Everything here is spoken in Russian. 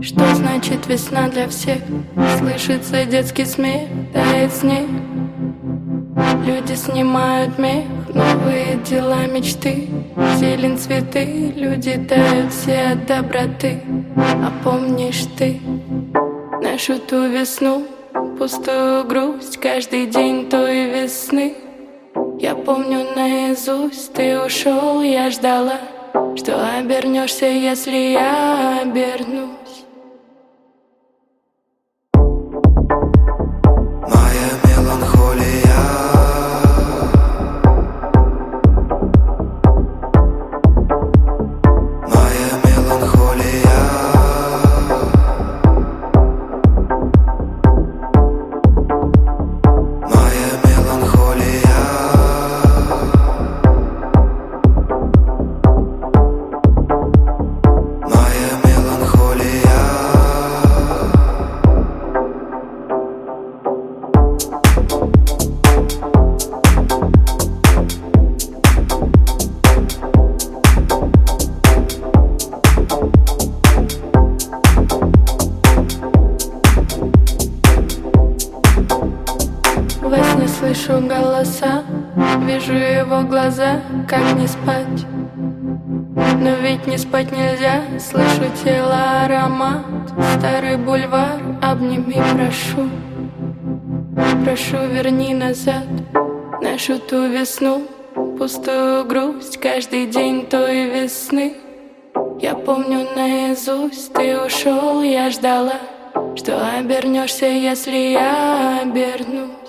Что значит весна для всех? Слышится детский смех, тает снег. Люди снимают мех, новые дела, мечты. Зелень, цветы, люди тают все от доброты. А помнишь ты нашу ту весну, пустую грусть каждый день той весны? Я помню наизусть, ты ушел, я ждала, что обернешься, если я обернусь. Моя меланхолия, моя меланхолия, моя меланхолия, моя меланхолия. Во сне слышу голоса, вижу его глаза, как не спать. Но ведь не спать нельзя, слышу тело, аромат. Старый бульвар, обними, прошу. Прошу, верни назад нашу ту весну, пустую грусть каждый день той весны. Я помню наизусть, ты ушел, я ждала, что обернешься, если я обернусь.